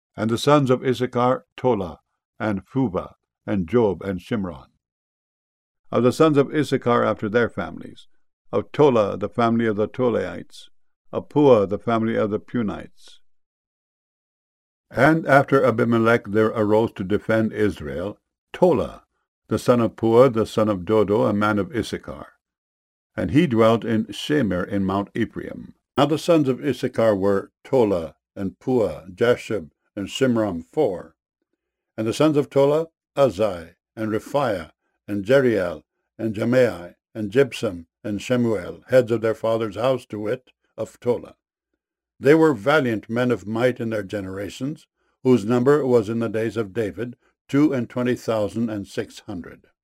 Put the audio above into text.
And the sons of Issachar, Tola, and Phuva, and Job, and Shimron. Of the sons of Issachar after their families, of Tola, the family of the Tolaites, of Puah, the family of the Punites. And after Abimelech there arose to defend Israel Tola, the son of Puah, the son of Dodo, a man of Issachar. And he dwelt in Shamir in Mount Ephraim. Now the sons of Issachar were Tola, and Puah, Jashub, and Shimron 4. And the sons of Tola, Uzai, and Rephaiah, and Jeriel, and Jemai, and Jibsam, and Shemuel, heads of their father's house, to wit, of Tola. They were valiant men of might in their generations, whose number was in the days of David 22,600.